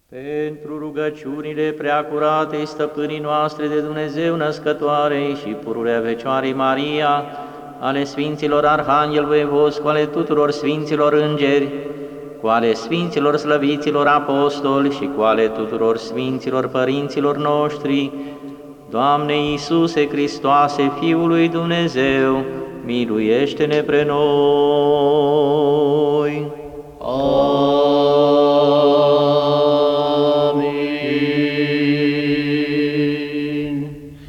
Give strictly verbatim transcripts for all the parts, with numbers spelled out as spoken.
Pentru rugăciunile preacuratei stăpânii noastre de Dumnezeu născătoarei și pururea Fecioarei Maria, ale Sfinților Arhanghel Voievos, cu ale tuturor Sfinților Îngeri, cu ale Sfinților Slăviților Apostoli și cu ale tuturor Sfinților Părinților noștri, Doamne Iisuse Hristoase, Fiul lui Dumnezeu, miluiește-ne pre noi! Amin.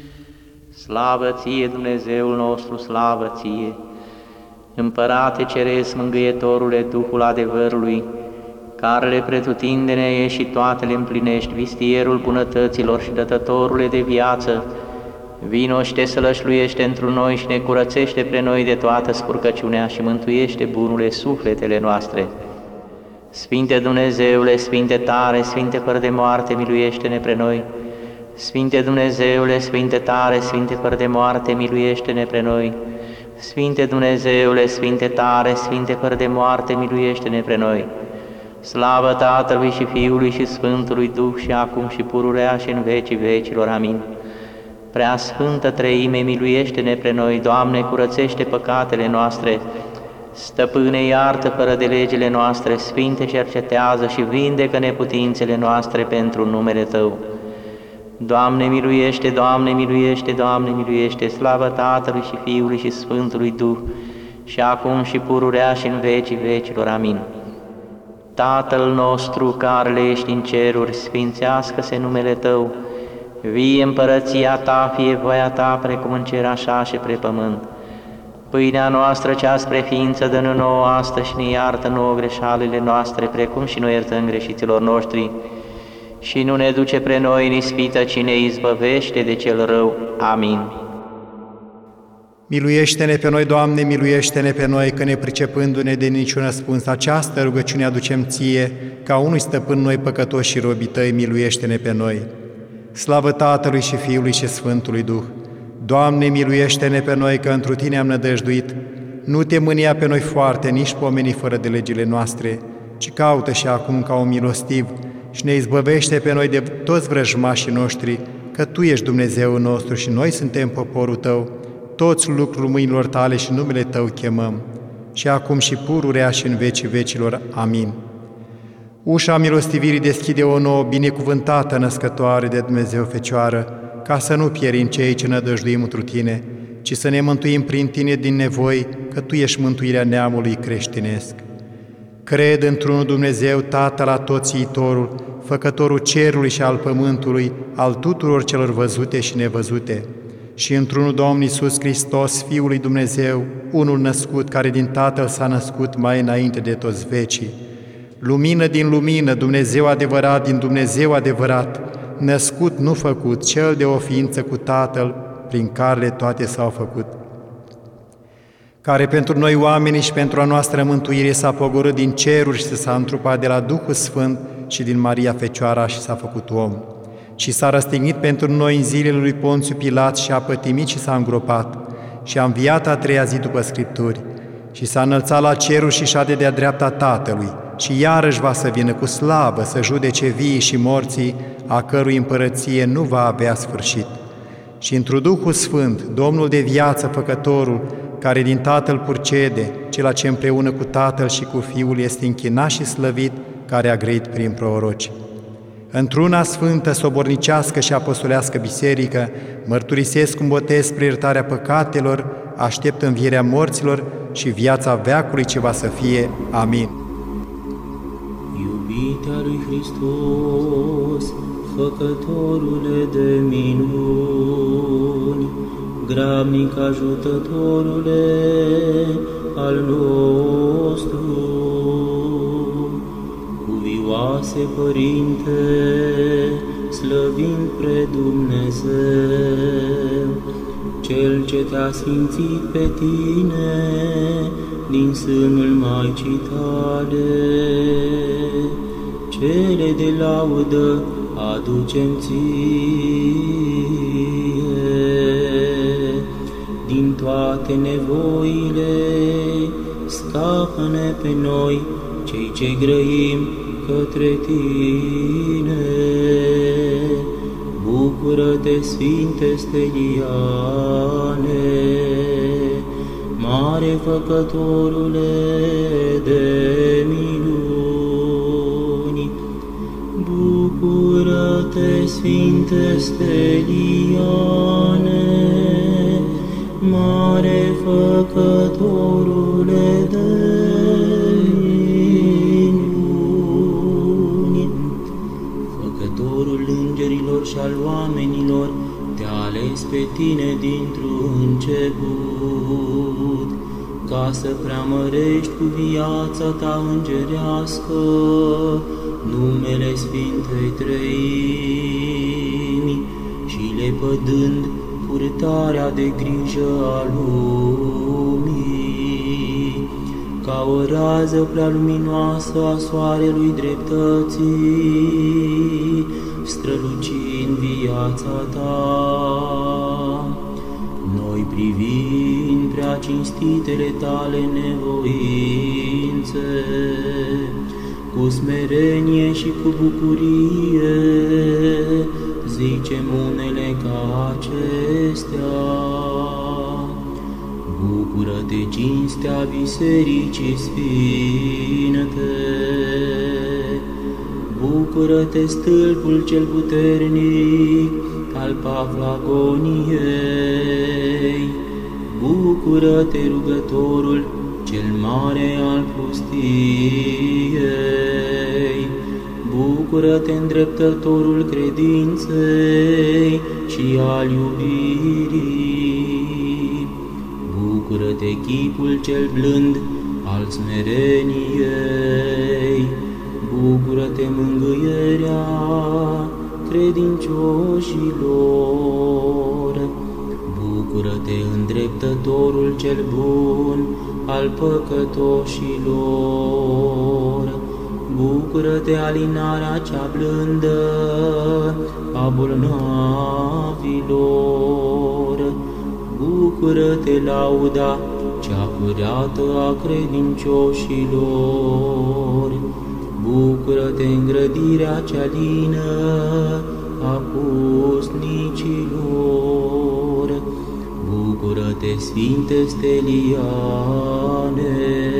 Slavă ție, Dumnezeul nostru, slavă ție! Împărate Ceresc, Mângâietorule, Duhul adevărului, carele pretutindene ești și toate le împlinești, vistierul bunătăților și dătătorule de viață, vino și te sălășluiește întru noi și ne curățește pre noi de toată spurcăciunea și mântuiește bunule sufletele noastre. Sfinte Dumnezeule, Sfinte tare, Sfinte fără de moarte, miluiește-ne pre noi. Sfinte Dumnezeule, Sfinte tare, Sfinte fără de moarte, miluiește-ne pre noi. Sfinte Dumnezeule, Sfinte tare, Sfinte fără de moarte, miluiește-ne pre noi. Slavă Tatălui și Fiului și Sfântului Duh și acum și pururea și în vecii vecilor. Amin. Prea Sfântă Treime, miluiește-ne pre noi, Doamne, curățește păcatele noastre, Stăpâne, iartă fără de legile noastre, Sfinte, cercetează și vindecă neputințele noastre pentru numele Tău. Doamne, miluiește, Doamne, miluiește, Doamne, miluiește, slavă Tatălui și Fiului și Sfântului Duh, și acum și pururea și în vecii vecilor. Amin. Tatăl nostru, care ești în ceruri, sfințească-se numele Tău, vie împărăția Ta, fie voia Ta, precum în cer, așa și pe pământ. Pâinea noastră cea spre ființă dă-ne nouă astăzi și ne iartă nouă greșalile noastre, precum și noi iertăm greșiților noștri. Și nu ne duce pre noi în ispită, ci ne izbăvește de cel rău. Amin. Miluiește-ne pe noi, Doamne, miluiește-ne pe noi, că ne pricepându-ne de niciun răspuns, această rugăciune aducem Ție, ca unui stăpân noi păcătoși și robii Tăi, miluiește-ne pe noi. Slavă Tatălui și Fiului și Sfântului Duh! Doamne, miluiește-ne pe noi, că întru Tine am nădăjduit, nu Te mânia pe noi foarte, nici pomeni fără de legile noastre, ci caută și acum ca un milostiv și ne izbăvește pe noi de toți vrăjmașii noștri, că Tu ești Dumnezeul nostru și noi suntem poporul Tău, toți lucrul mâinilor Tale și numele Tău chemăm, și acum și pururea și în vecii vecilor. Amin. Ușa milostivirii deschide o nouă, binecuvântată născătoare de Dumnezeu Fecioară, ca să nu pierim cei ce nădăjduim întru Tine, ci să ne mântuim prin Tine din nevoi, că Tu ești mântuirea neamului creștinesc. Cred într-unul Dumnezeu, Tatăl Atotțiitorul, Făcătorul cerului și al pământului, al tuturor celor văzute și nevăzute, și într-unul Domn Iisus Hristos, Fiul lui Dumnezeu, unul născut, care din Tatăl s-a născut mai înainte de toți vecii. Lumină din lumină, Dumnezeu adevărat din Dumnezeu adevărat, născut, nu făcut, Cel de o ființă cu Tatăl, prin care toate s-au făcut, care pentru noi oamenii și pentru a noastră mântuire s-a pogorât din ceruri și s-a întrupat de la Duhul Sfânt și din Maria Fecioara și s-a făcut om, și s-a răstignit pentru noi în zilele lui Ponțiu Pilat și a pătimit și s-a îngropat și a înviat a treia zi după Scripturi și s-a înălțat la ceruri și șade de-a dreapta Tatălui și iarăși va să vină cu slavă să judece vii și morții, a cărui împărăție nu va avea sfârșit. Și întru Duhul Sfânt, Domnul de viață, Făcătorul, care din Tatăl purcede, cel ce împreună cu Tatăl și cu Fiul este închinat și slăvit, care a grăit prin proroci. Într-una sfântă, sobornicească și apostolească biserică, mărturisesc un botez spre iertarea păcatelor, aștept învierea morților și viața veacului ce va să fie. Amin. Iubitea lui Hristos, Făcătorule de minuni, grabnic ajutătorule al nostru, cuvioase Părinte, slăvind pre Dumnezeu, Cel ce te-a sfințit pe tine din sânul Maicii Tale, cele de laudă aducem Ție. Din toate nevoile scapă-ne pe noi, cei ce grăim către tine. Bucură-te, Sfinte Steliane, mare Făcătorule de minuni. Bucură-te, Sfinte Steliane, mare Făcătorule de minuni. Făcătorul îngerilor și al oamenilor, te-a ales pe tine dintr-un început, ca să preamărești cu viața ta îngerească numele Sfintei Treimi și lepădând purtarea de grijă a lumii, ca o rază prea luminoasă a soarelui dreptății, strălucind viața ta. Noi privind prea cinstitele tale nevoințe, cu smerenie și cu bucurie, zicem unele ca acestea. Bucură-te, cinstea Bisericii Sfinte! Bucură-te, stâlpul cel puternic al Paflagoniei! Bucură-te, rugătorul cel mare al pustiei! Bucură-te, îndreptătorul credinței și al iubirii! Bucură-te, chipul cel blând al smereniei! Bucură-te, mângâierea credincioșilor! Bucură-te, îndreptătorul cel bun al păcătoșilor! Bucură-te, alinarea cea blândă a bolnavilor! Bucură-te, lauda cea curată a credincioșilor! Bucură-te, îngrădirea cea lină a pusnicilor! Bucură-te, Sfinte Steliane,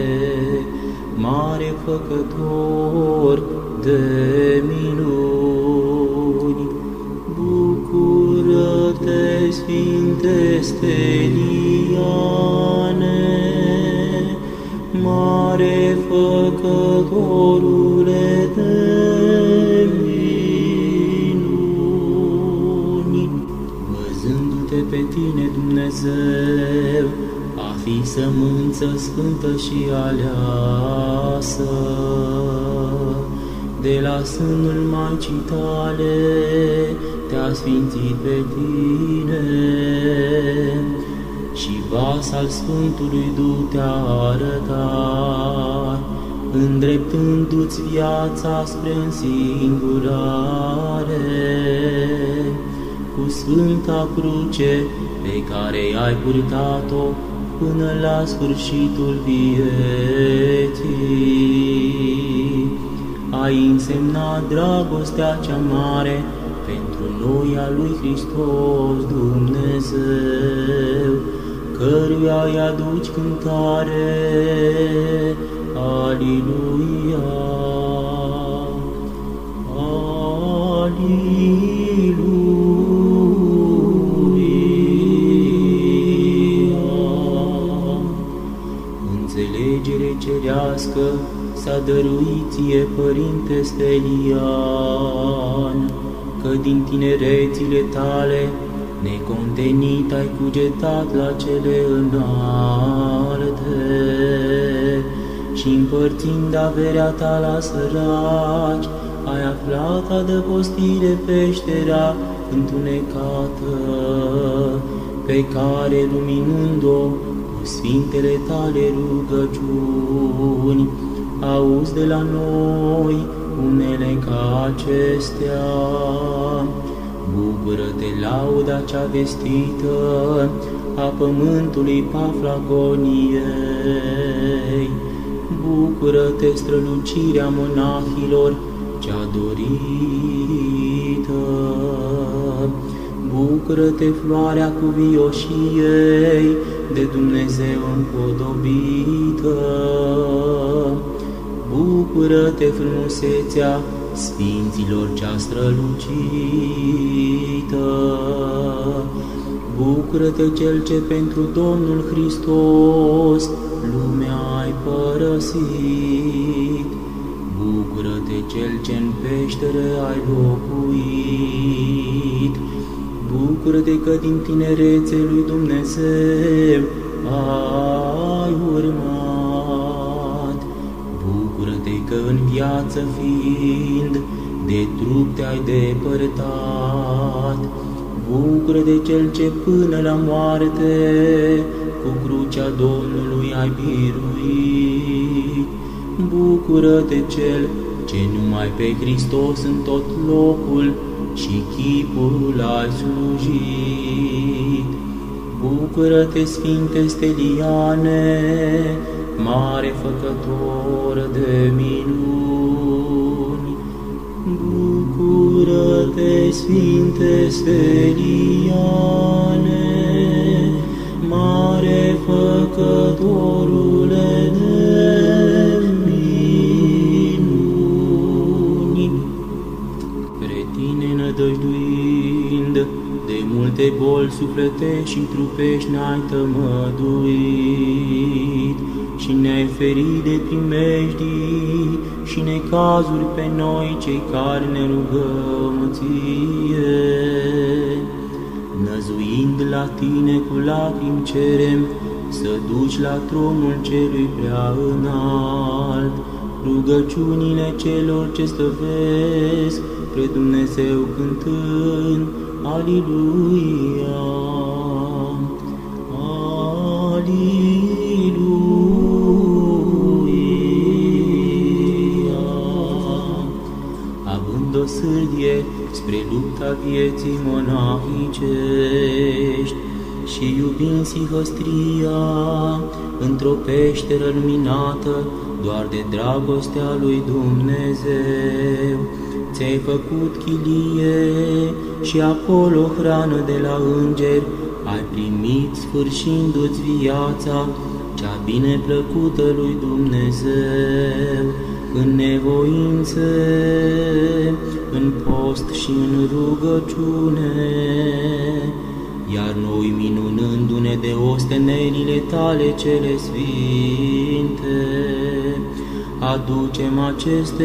mare Făcător de minuni! Bucură-te, Sfinte Steliane, mare Făcătorule de minuni! Văzându-te pe tine, Dumnezeu, a fi sămânță sfântă și aleasă, de la sânul Maicii tale te-a sfințit pe tine și vas al Sfântului Duh te-a arătat, îndreptându-ți viața spre însingurare, cu Sfânta Cruce pe care ai purtat-o până la sfârșitul vieții. Ai însemnat dragostea cea mare pentru noi a lui Hristos Dumnezeu, căruia îi aduci cântare. Aliluia! Aliluia! Înțelegere cerească s-a dăruit ție, Părinte Stelian, că din tinerețile tale necontenit ai cugetat la cele înalte și împărțind averea ta la săraci, ai aflat adăpostire peștera întunecată, pe care, luminând-o cu sfintele tale rugăciuni, auzi de la noi unele ca acestea. Bucură-te, lauda cea vestită a pământului Paflagoniei! Bucură-te, strălucirea monahilor cea dorită. Bucură-te, floarea cuvioșiei de Dumnezeu împodobită. Bucură-te, frumusețea sfinților cea strălucită. Bucură-te, Cel ce pentru Domnul Hristos lumea ai părăsit. Bucură-te, Cel ce în peșteră ai locuit. Bucură-te că din tinerețe lui Dumnezeu ai urmat. Bucură-te că în viață fiind de trup te-ai depărtat. Bucură-te, Cel ce până la moarte cu crucea Domnului ai biruit. Bucură-te, Cel ce numai pe Hristos în tot locul și chipul ai slujit. Bucură-te, Sfinte Steliane, mare făcător de minuni. Bucură-te, Sfinte Steliane, mare făcătorule de minuni. Spre tine nădăjduind, de multe boli sufletești și trupești ne-ai tămăduit și ne-ai ferit de primejdii și necazuri pe noi cei care ne rugăm ție. Năzuind la tine cu lacrimi cerem să duci la tronul celui prea înalt rugăciunile celor ce stăvesc pre Dumnezeu cântând Aliluia, Aliluia. Având o sârdie spre lupta vieții monahicești și iubind sihăstria într-o peșteră luminată doar de dragostea lui Dumnezeu, ți-ai făcut chilie și acolo hrană de la îngeri ai primit, sfârșindu-ți viața cea bine plăcută lui Dumnezeu, în nevoințe, în post și în rugăciune. Iar noi, minunându-ne de ostenelile tale cele sfinte, aducem aceste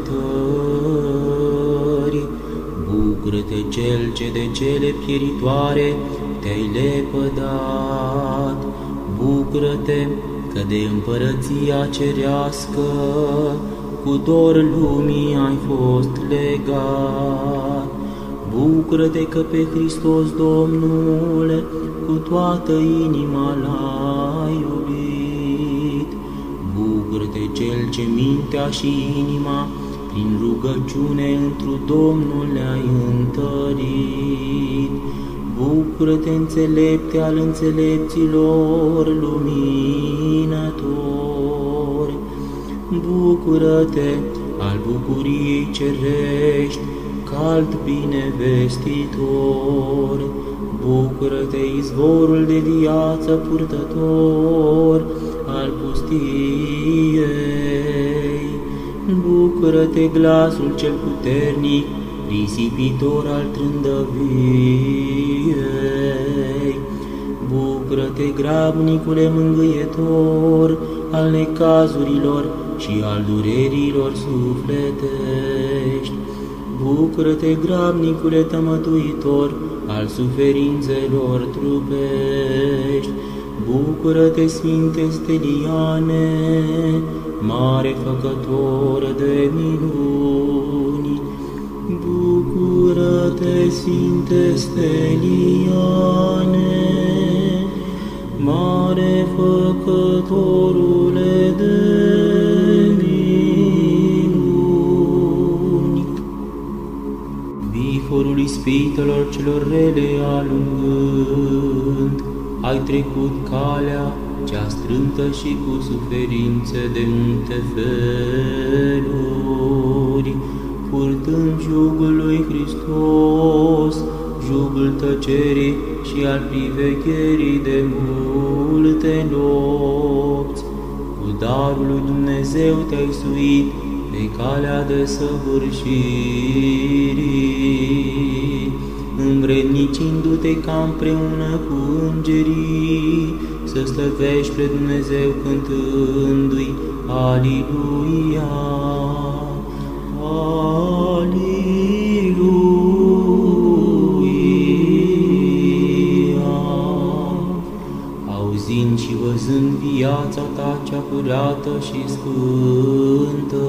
cântări. Bucură-te, Cel ce de cele pieritoare te-ai lepădat. Bucură-te că de împărăția cerească cu dor lumii ai fost legat. Bucură-te că pe Hristos Domnul cu toată inima l-ai iubit. Bucură-te, Cel ce mintea și inima prin rugăciune întru Domnul le-ai întărit. Bucură-te, înțelepte al înțelepților, luminător. Bucură-te, al bucuriei cerești, cald binevestitor. Bucură-te, izvorul de viață purtător al pustiei. Bucură-te, glasul cel puternic, risipitor al trândăviei. Bucură-te, grabnicule mângâietor al necazurilor și al durerilor sufletești. Bucură-te, grabnicule tămăduitor al suferințelor trupești. Bucură-te, Sfinte Steliane, mare făcător de minuni. Bucură-te, Sfinte Steliane, mare făcătorule de minuni. Viforul ispitelor celor rele alungând, ai trecut calea cea strâmtă și cu suferințe de multe feluri, purtând jugul lui Hristos, jugul tăcerii și al privegherii de multe nopți. Cu darul lui Dumnezeu te-ai suit pe calea de săvârșirii, învrednicindu-te ca împreună cu îngerii să slăvești pe Dumnezeu cântându-i Aliluia, Aliluia. Auzind și văzând viața ta cea curată și sfântă,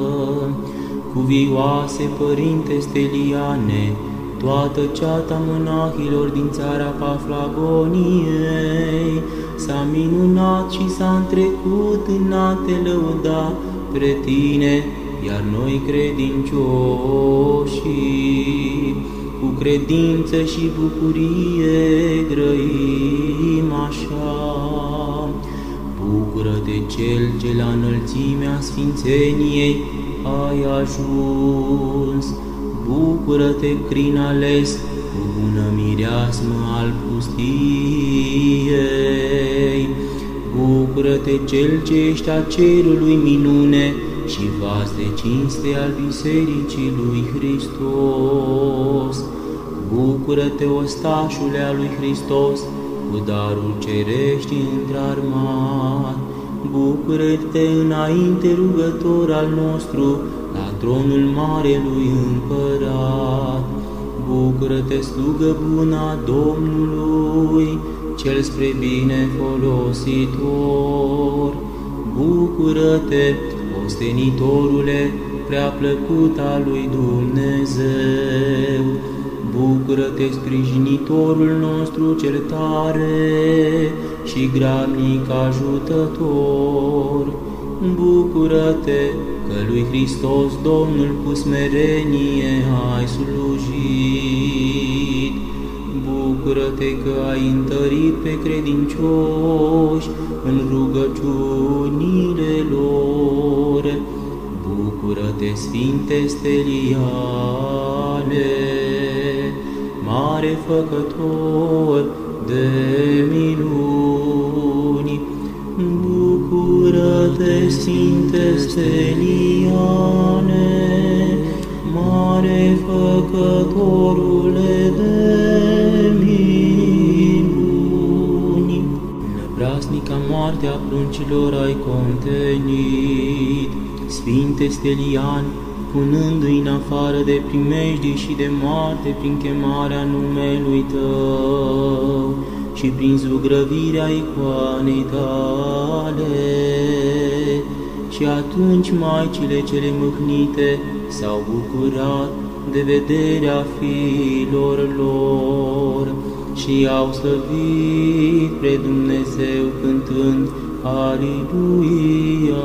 cuvioase Părinte Steliane, toată ceata monahilor din țara Paflagoniei s-a minunat și s-a întrecut în a te lăuda pre tine, iar noi credincioșii cu credință și bucurie grăim așa. Bucură-te Cel ce la înălțimea sfințeniei ai ajuns, bucură-te crin ales cu bună mireasmă al pustiei, bucură-te Cel ce ești a cerului minune și vas de cinste al bisericii lui Hristos. Bucură-te, ostașule al lui Hristos, cu darul cerești întrarmat. Bucură-te înainte rugător al nostru, la tronul marelui împărat. Bucură-te, slugă bună a Domnului, cel spre bine folositor. Bucură-te, ostenitorule, prea plăcut al lui Dumnezeu. Bucură-te, sprijinitorul nostru cel tare și grabnic ajutător. Bucură-te că lui Hristos Domnul cu smerenie ai slujit. Bucură-te că ai întărit pe credincioși în rugăciunile lor. Bucură-te, Sfinte Steliane, mare făcător de minuni. Bucură-te, Sfinte Steliane, mare făcătorule de minuni. Năprasnica moartea pruncilor ai contenit, Sfinte Stelian, punându-i în afară de primejdii și de moarte prin chemarea numelui Tău și prin zugrăvirea icoanei Tale. Și atunci maicile cele mâhnite s-au bucurat de vederea fiilor lor și au slăvit pre Dumnezeu cântând Aliluia,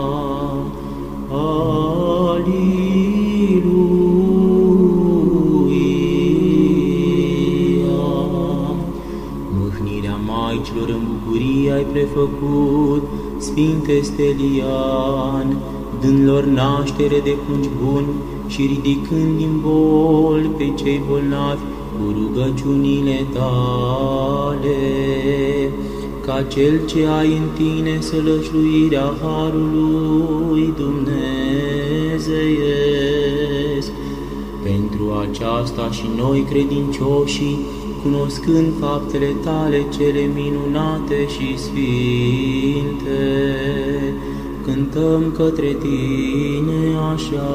Aliluia. Mâhnirea maicilor în bucurie ai prefăcut, Sfinte Stelian, dându-lor naștere de pungi buni și ridicând din boli pe cei bolnavi cu rugăciunile Tale, ca Cel ce ai în Tine sălășluirea harului dumnezeiesc. Pentru aceasta și noi credincioșii, cunoscând faptele Tale cele minunate și sfinte, cântăm către Tine așa.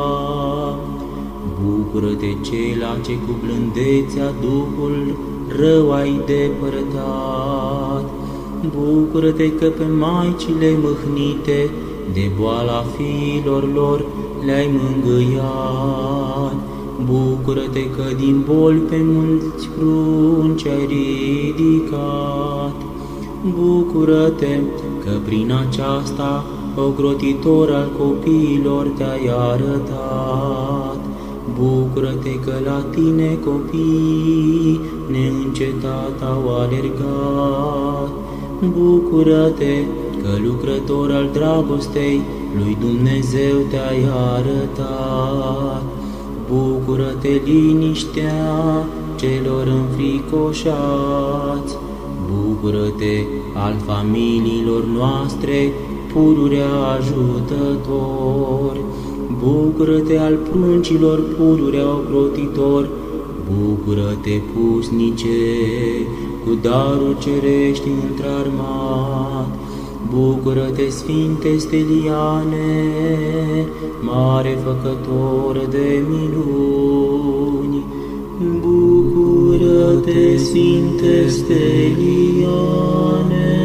Bucură-te, Cela ce cu blândețea Duhul rău ai depărtat. Bucură-te că pe maicile mâhnite de boala fiilor lor le-ai mângâiat. Bucură-te că din boli pe mulți prunci ai ridicat. Bucură-te că prin aceasta ocrotitor al copiilor te-ai arătat. Bucură-te că la Tine copiii neîncetat au alergat. Bucură-te că lucrător al dragostei lui Dumnezeu te-ai arătat. Bucură-te, liniștea celor înfricoșați. Bucură-te al familiilor noastre, pururea ajutător. Bucură-te al pruncilor, pururea ocrotitor. Bucură-te, pusnice, cu daruri cerești întrarmat. Bucură-te, Sfinte Steliane, mare făcător de minuni. Bucură-te, Sfinte Steliane,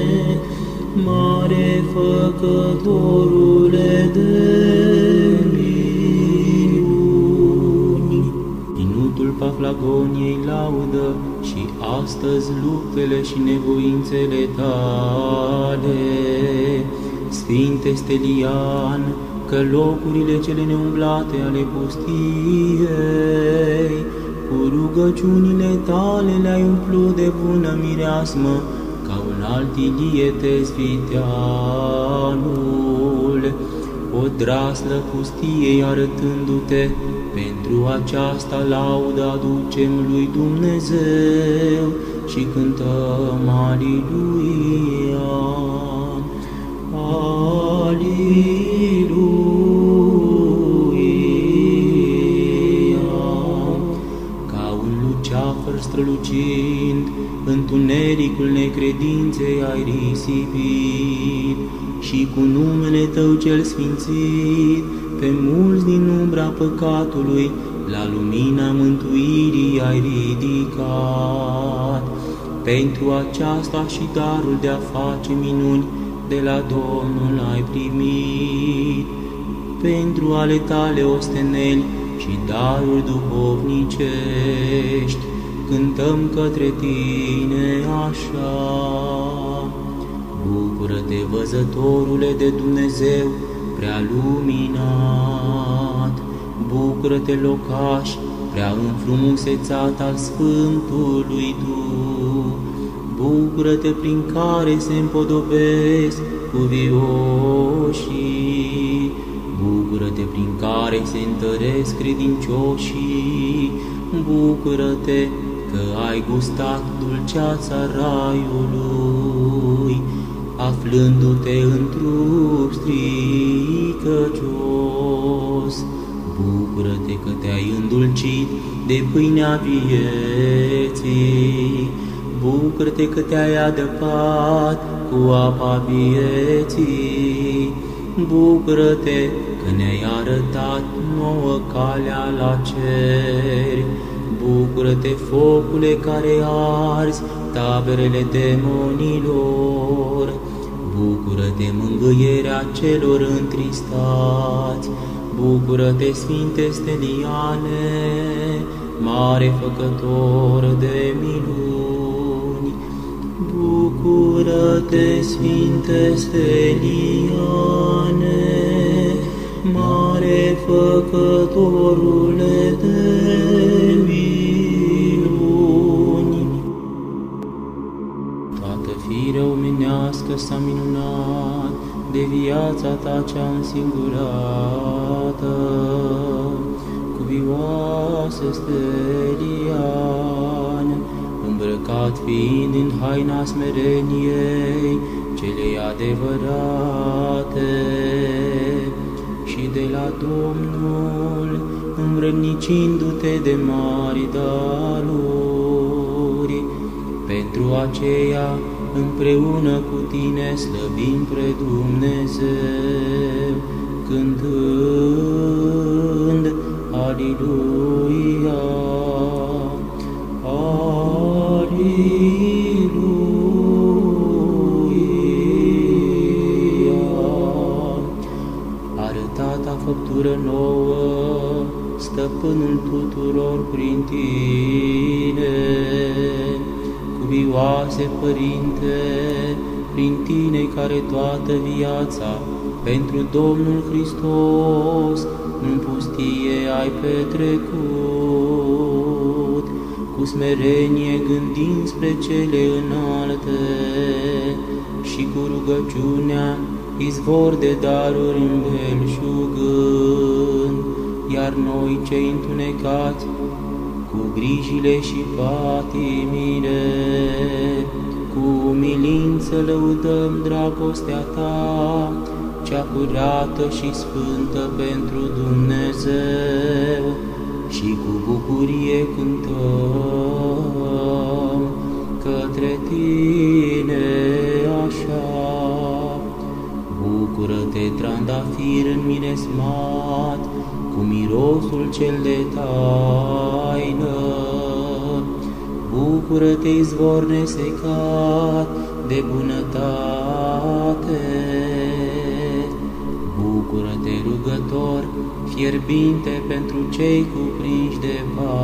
mare făcătorule de minuni. Minutul Paflagoniei laudă și astăzi luptele și nevoințele tale. Sfinte Stelian, că locurile cele neumblate ale pustiei, cu rugăciunile tale le-ai umplut de bună mireasmă, ca un alt Ilie Tezviteanul, o draslă pustiei arătându-te. Pentru aceasta laudă aducem lui Dumnezeu și cântăm Aliluia, Aliluia. Ca un luceafăr strălucind, întunericul necredinței ai risipit și cu numele Tău cel sfințit pe mulți din umbra păcatului la lumina mântuirii ai ridicat. Pentru aceasta și darul de a face minuni de la Domnul ai primit. Pentru ale Tale osteneli și daruri duhovnicești cântăm către Tine așa. Bucură-te, văzătorule de Dumnezeu, prea luminat. Bucură-te, locaș, prea înfrumusețat al Sfântului Duh. Bucură-te, prin care se împodobesc cuvioșii. Bucură-te, prin care se întăresc credincioșii. Bucură-te că ai gustat dulceața raiului, aflându-te în trup stricăcios. Bucură-te că te-ai îndulcit de pâinea vieții. Bucură-te că te-ai adăpat cu apa vieții. Bucură-te că ne-ai arătat nouă calea la cer. Bucură-te, focule care arzi taberele demonilor. Bucură-te, mângâierea celor întristați. Bucură-te, Sfinte Steliane, mare făcător de minuni. Bucură-te, Sfinte Steliane, mare făcătorule de minuni. Toată firea omenească s-a minunat de viața ta cea însingurată, cuvioasă Stelian, îmbrăcat fiind în haina smereniei celei adevărate, și de la Domnul, învrednicindu-te de mari daruri. Pentru aceea, împreună cu tine slăvim pre Dumnezeu, cântând Aliluia, Aliluia. Arătata făptură nouă, stăpânul tuturor prin tine, cuvioase Părinte, prin tine care toată viața pentru Domnul Hristos în pustie ai petrecut, cu smerenie gândind spre cele înalte și cu rugăciunea izvor de daruri îmbelșugând, iar noi cei întunecați cu grijile și patimile, cu umilință lăudăm dragostea Ta, cea curată și sfântă pentru Dumnezeu, și cu bucurie cântăm către Tine așa. Bucură-te, trandafir înmiresmat, cu mirosul cel de taină, bucură-te, izvor nesecat de bunătate, bucură-te, rugător fierbinte pentru cei cuprinși de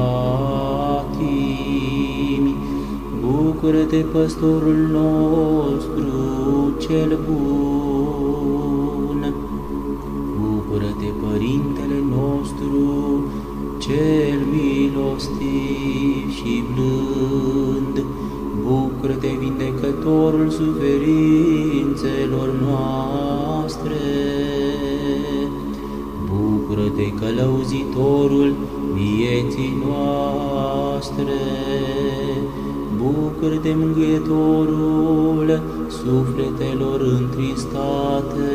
patimi, bucură-te, păstorul nostru cel bun, bucură-te, Părintele nostru cel milostiv și blând, bucură-te, vindecătorul suferințelor noastre, bucură-te, călăuzitorul vieții noastre, bucură-te, mângâietorul sufletelor întristate,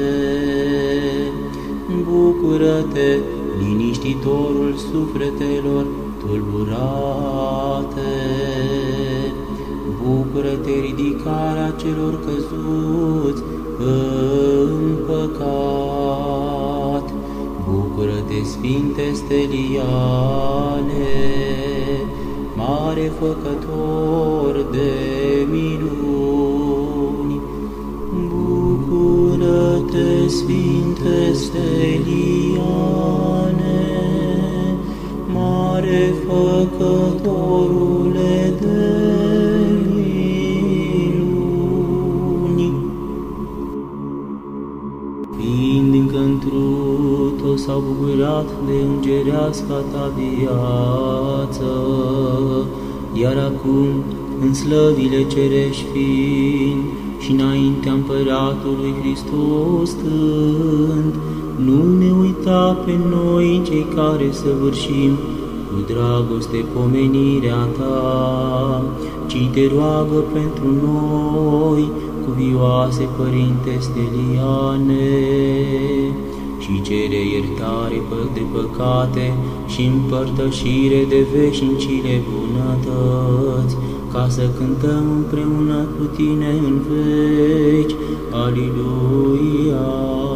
bucură-te, liniștitorul sufletelor tulburate, bucură-te, ridicarea celor căzuți în păcat, bucură-te, Sfinte Steliane, mare făcător de minuni, bucură-te, Sfinte Steliane, mare făcătorule de minuni. Fiind încă întru tot s-au bucurat de îngereasca ta viață, iar acum, în slăvile cerești fiind și înaintea Împăratului Hristos stând, nu ne uita pe noi cei care săvârșim cu dragoste pomenirea ta, ci te roagă pentru noi, cuvioase Părinte Steliane, și cere iertare de păcate și împărtășire de veșnicile bunătăți, ca să cântăm împreună cu Tine în veci. Aliluia!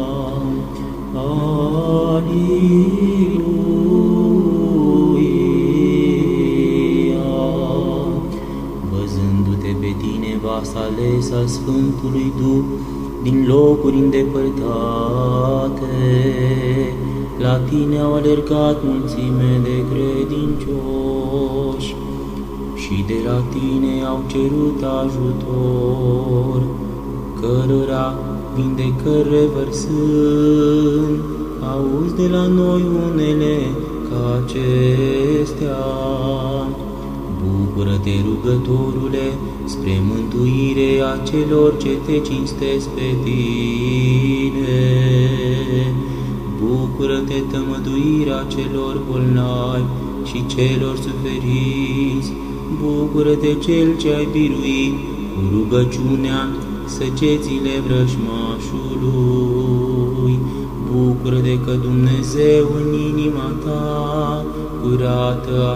Aliluia! Văzându-te pe Tine, vas ales al Sfântului Duh, din locuri îndepărtate, la Tine au alergat mulțime de credincioși și de la Tine au cerut ajutor, cărora vindecări revărsând, auzi de la noi unele ca acestea. Bucură-te, rugătorule, spre mântuire a celor ce te cinstesc pe Tine. Bucură-te, tămăduirea celor bolnavi și celor suferiți. Bucură-te, Cel ce ai biruit cu rugăciunea săgețile vrăjmașului. Bucură-te că Dumnezeu în inima ta curată a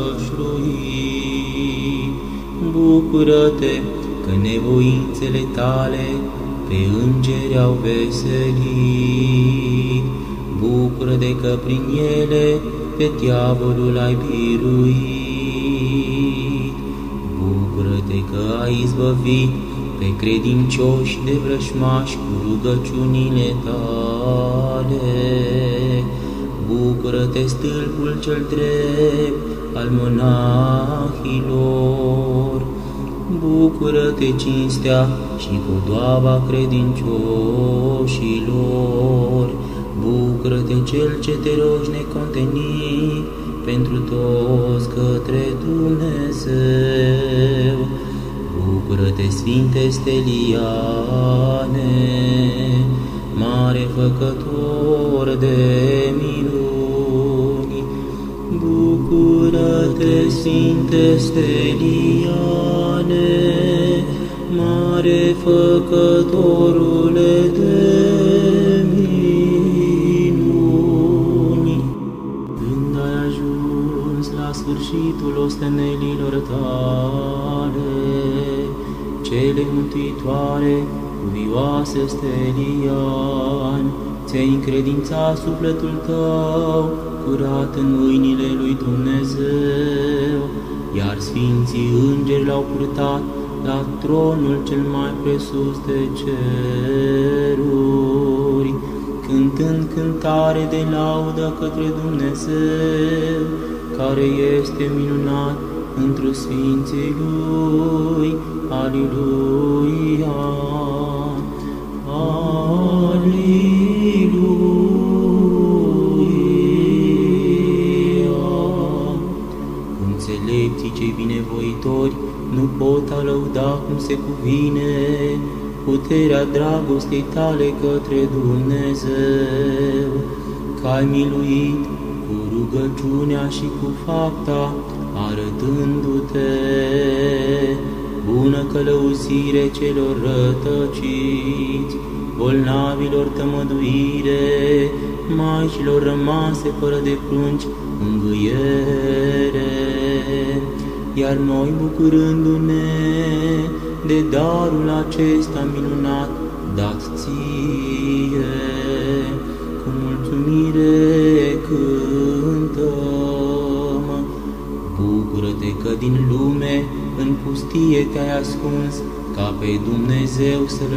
sălășluit. Bucură-te că nevoințele tale pe îngeri au veselit. Bucură-te că prin ele pe diavolul ai biruit. Bucură-te că ai izbăvit pe credincioși de vrăjmași cu rugăciunile tale. Bucură-te, stâlpul cel drept al monahilor. Bucură-te, cinstea și podoaba credincioșilor. Bucură-te, Cel ce te rogi necontenit pentru toți către Dumnezeu. Bucură-te, Sfinte Steliane, mare făcător de minuni. Bucură-te, Sfinte Steliane, mare făcătorule de minuni. Când ai ajuns la sfârșitul ostenelilor tale, cele mântuitoare, cuvioase Stelian, ți-ai încredințat sufletul tău curat în mâinile lui Dumnezeu, iar sfinții îngeri l-au purtat la tronul cel mai presus de ceruri, cântând cântare de laudă către Dumnezeu, care este minunat întru sfinții lui. Aliluia! Aliluia! Înțelepții cei binevoitori nu pot a lăuda cum se cuvine puterea dragostei tale către Dumnezeu, că ai miluit cu rugăciunea și cu fapta, arătându-te bună călăuzire celor rătăciți, bolnavilor tămăduire, maicilor rămase fără de prunci, mângâiere. Iar noi, bucurându-ne de darul acesta minunat dat ție, cu mulțumire cântăm. Bucură-te că din lume în pustie te-ai ascuns, ca pe Dumnezeu să-L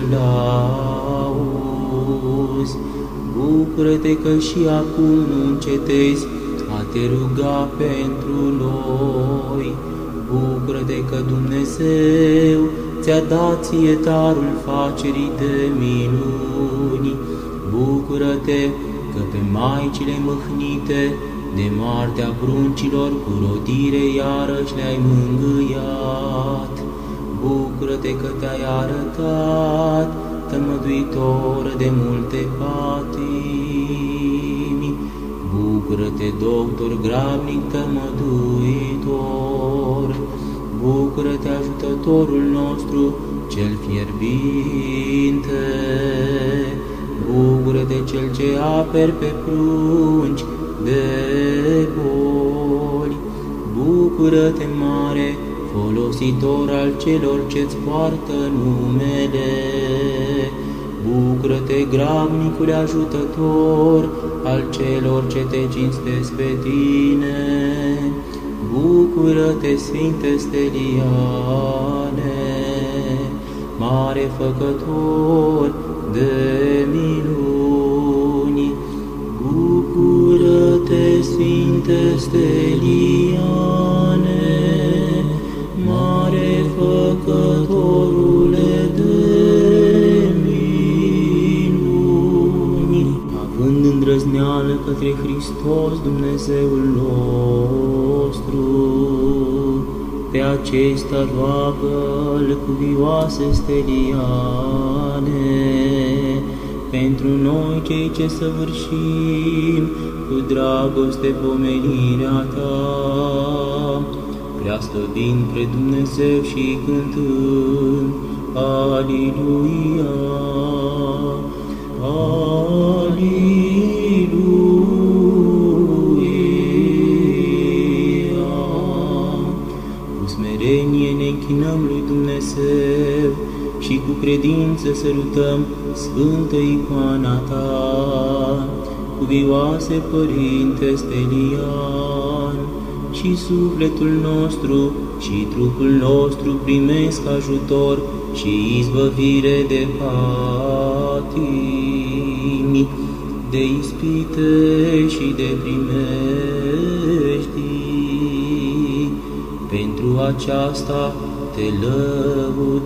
lauzi. Bucură-te că și acum nu încetezi a te ruga pentru noi. Bucură-te că Dumnezeu ți-a dat ție darul facerii de minuni. Bucură-te că pe maicile mâhnite de moartea pruncilor cu rodire iarăși le-ai mângâiat. Bucură-te că te-ai arătat tămăduitor de multe patimi. Bucură-te, doctor grabnic tămăduitor. Bucură-te, ajutătorul nostru cel fierbinte. Bucură-te, cel ce aperi pe prunci de boli. Bucură-te, mare folositor al celor ce-ți poartă numele. Bucură-te, grabnicule ajutător al celor ce te cinstesc pe tine. Bucură-te, Sfinte Steliane, mare făcător de minuni. Bucură-te, Sfinte Steliane, mare făcătorule de minuni. Având îndrăzneală către Hristos Dumnezeul nostru, pe acesta roagă-L, cuvioase Steliane, pentru noi cei ce săvârșim cu dragoste pomenirea ta, prea slăvind pre Dumnezeu și cântând Aliluia, Aliluia. Cu smerenie ne închinăm lui Dumnezeu și cu credință sărutăm Sfântă icoana ta, cuvioase Părinte Stelian, și sufletul nostru și trupul nostru primesc ajutor și izbăvire de patimi, de ispite și de primești. Pentru aceasta te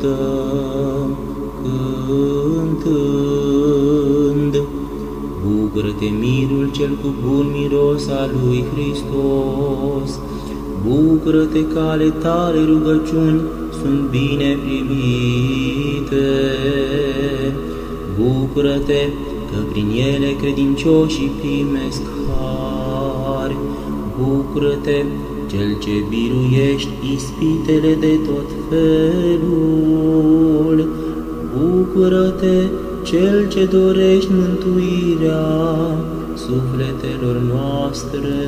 lăudăm cântând. Bucură-te, mirul cel cu bun miros al lui Hristos! Bucură-te că ale tale rugăciuni sunt bine primite! Bucură-te că prin ele credincioșii primesc har! Bucură-te, Cel ce biruiești ispitele de tot felul! Bucură-te, Cel ce dorești mântuirea sufletelor noastre!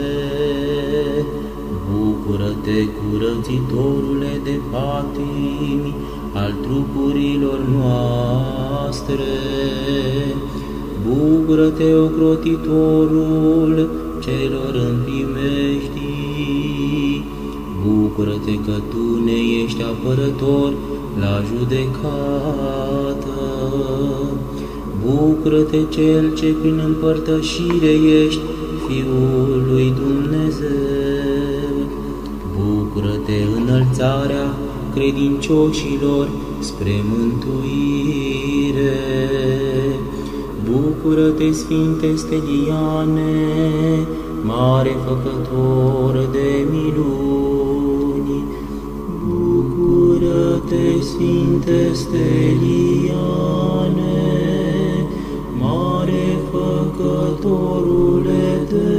Bucură-te, curățitorule de patimi al trupurilor noastre! Bucură-te, ocrotitorul celor împrimești! Bucură-te că tu ne ești apărător la judecată! Bucură-te, Cel ce prin împărtășire ești Fiul lui Dumnezeu! Bucură-te, înălțarea credincioșilor spre mântuire! Bucură-te, Sfinte Steliane, mare făcător de minuni! Bucură-te, Sfinte Steliane, mare făcătorule de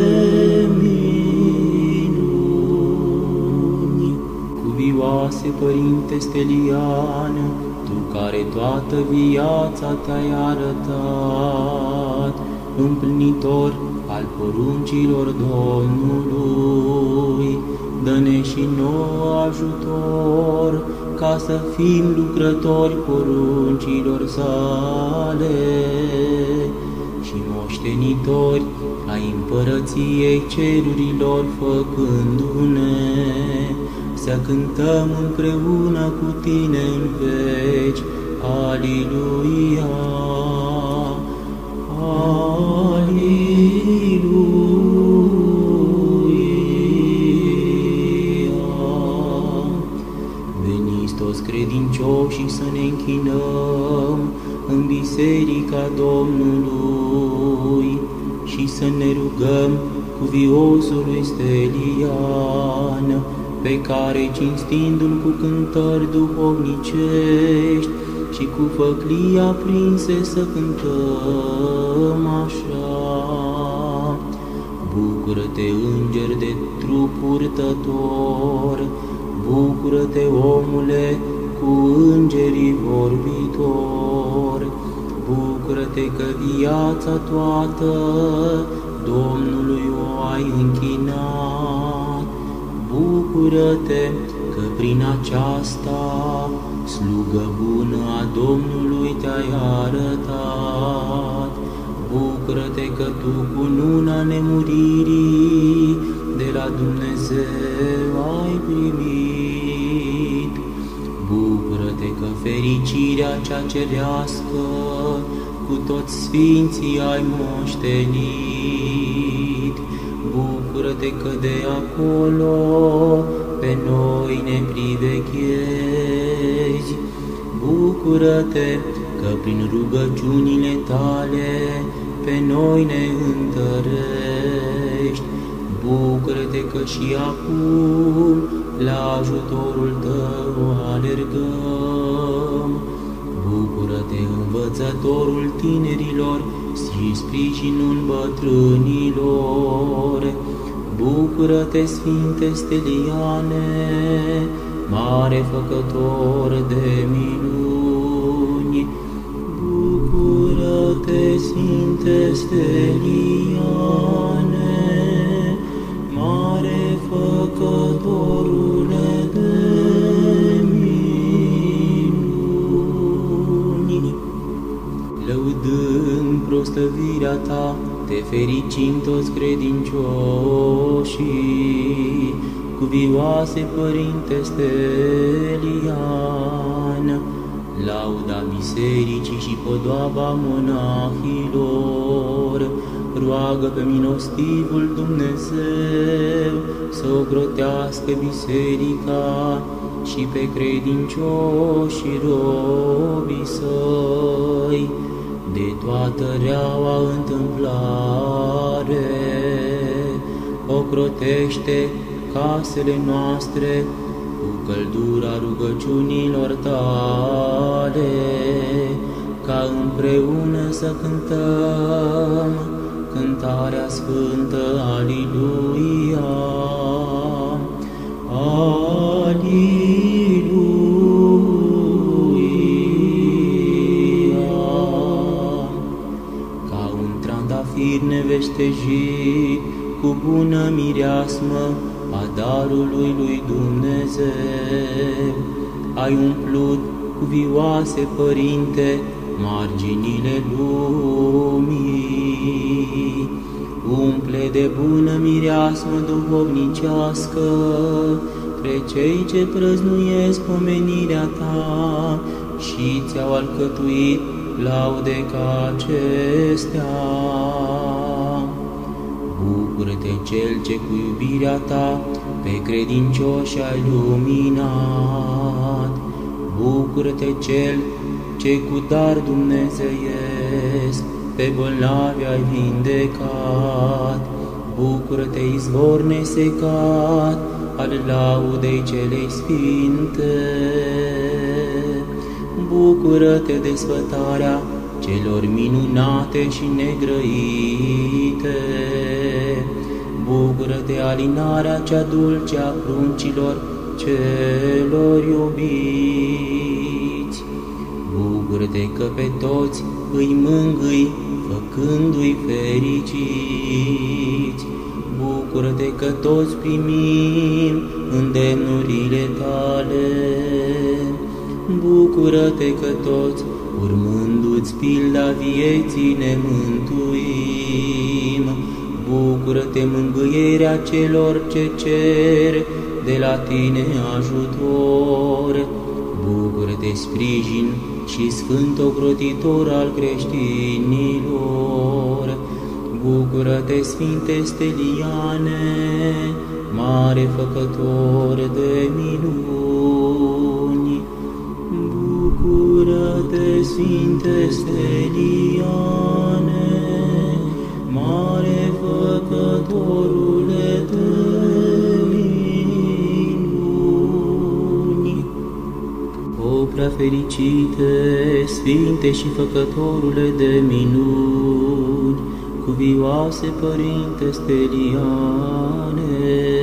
minuni! Cuvioase Părinte Stelian, tu care toată viața te-ai arătat, împlinitor al poruncilor Domnului, dă-ne și nouă ajutor, ca să fim lucrători poruncilor sale și moștenitori ai împărăției cerurilor, făcându-ne să cântăm împreună cu tine în veci. Aliluia! Aliluia! Veniți toți credincioșii să ne închinăm în biserica Domnului și să ne rugăm cuviosului Stelian, pe care, cinstindu-l cu cântări duhovnicești și cu făclii aprinse, să cântăm așa. Bucură-te, înger de trup purtător, bucură-te, omule, cu îngerii vorbitor, bucură-te că viața toată Domnului o ai închinat, bucură-te că prin aceasta slugă bună a Domnului te-ai arătat, bucură-te că tu cu luna nemuririi de la Dumnezeu ai primit, bucură-te că fericirea cea cerească cu toți sfinții ai moștenit, bucură-te că de acolo pe noi ne privechezi, bucură-te că prin rugăciunile tale pe noi ne întărești, bucură-te că și acum la ajutorul tău alergăm, bucură-te, învățătorul tinerilor și sprijinul bătrânilor, bucură-te, Sfinte Steliane, mare făcător de minuni, bucură-te, Sfinte Steliane, mare făcătorule de minuni. Lăudând prostăvirea ta, te fericim toți credincioșii, cuvioase Părinte Stelian, lauda bisericii și podoaba monahilor, roagă pe milostivul Dumnezeu să ocrotească biserica și pe credincioșii robii săi, de toată reaua întâmplare. Ocrotește casele noastre cu căldura rugăciunilor tale, ca împreună să cântăm cântarea sfântă, Aliluia, Aliluia. Ca un trandafir nevestejit, cu bună mireasmă a darului lui Dumnezeu, ai umplut cu vioase, Părinte, marginile lumii. Umple de bună mireasmă duhovnicească pe cei ce prăznuiesc pomenirea ta și ți-au alcătuit laude ca acestea. Bucură-te, Cel ce cu iubirea ta pe credincioși ai luminat. Bucură-te, Cel ce cu dar dumnezeiesc pe bolnavi ai vindecat. Bucură-te, izvor nesecat al laudei celei sfinte. Bucură-te, desfătarea celor minunate și negrăite. Bucură-te, alinarea cea dulce a pruncilor celor iubiți. Bucură-te că pe toți îi mângâi, făcându-i fericiți. Bucură-te că toți primim îndemnurile tale. Bucură-te că toți, urmându-ți pilda vieții, ne mântuim. Bucură-te, mângâierea celor ce cer de la tine ajutor. Bucură-te, sprijin și sfânt ocrotitor al creștinilor. Bucură-te, Sfinte Steliane, mare făcător de minuni. Bucură-te, Sfinte Steliane, mare făcătorule de minuni. O prea fericite, Sfinte și făcătorule de minuni, cuvioase Părinte Steliane,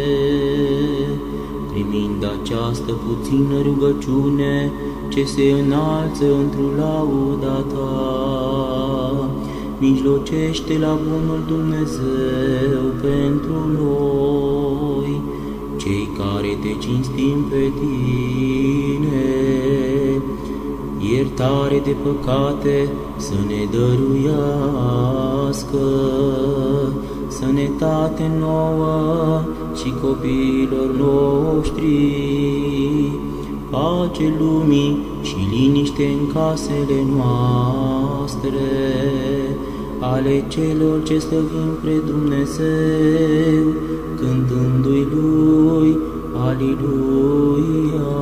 primind această puțină rugăciune ce se înalță într-o lauda ta, mijlocește la bunul Dumnezeu pentru noi, cei care te cinstim pe tine. Iertare de păcate să ne dăruiască, sănătate nouă și copiilor noștri, pace lumii și liniște în casele noastre, ale celor ce slăvim pre Dumnezeu, cântându-i Lui, Aliluia.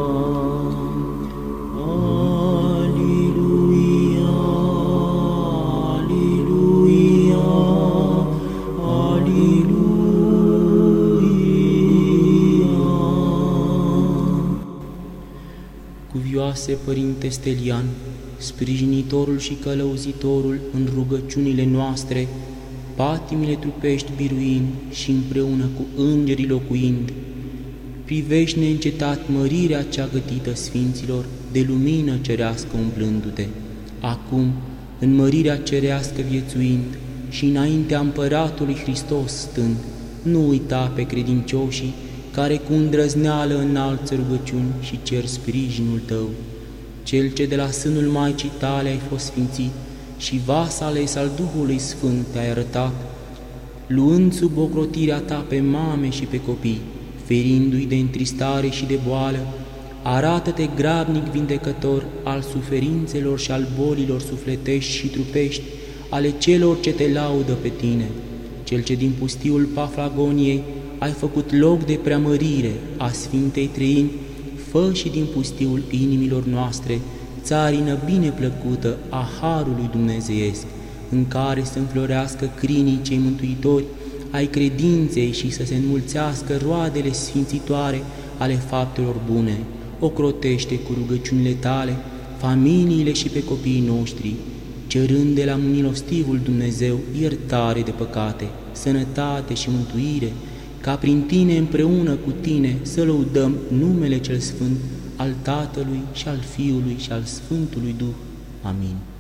Cuvioase Părinte Stelian, sprijinitorul și călăuzitorul în rugăciunile noastre, patimile trupești biruind și împreună cu îngerii locuind, privești neîncetat mărirea cea gătită sfinților de lumină cerească umplându-te. Acum, în mărirea cerească viețuind și înaintea Împăratului Hristos stând, nu uita pe credincioșii care cu îndrăzneală înalță rugăciuni și cer sprijinul tău. Cel ce de la sânul Maicii tale ai fost sfințit și vas ales al Duhului Sfânt te-ai arătat, luând sub ocrotirea ta pe mame și pe copii, ferindu-i de întristare și de boală, arată-te grabnic vindecător al suferințelor și al bolilor sufletești și trupești ale celor ce te laudă pe tine. Cel ce din pustiul Paflagoniei ai făcut loc de preamărire a Sfintei Treimi, fă și din pustiul inimilor noastre țarină bine plăcută a Harului Dumnezeiesc, în care să înflorească crinii cei mântuitori ai credinței și să se înmulțească roadele sfințitoare ale faptelor bune. Ocrotește cu rugăciunile tale familiile și pe copiii noștri, cerând de la milostivul Dumnezeu iertare de păcate, sănătate și mântuire, ca prin tine împreună cu tine să lăudăm numele cel sfânt al Tatălui și al Fiului și al Sfântului Duh. Amin.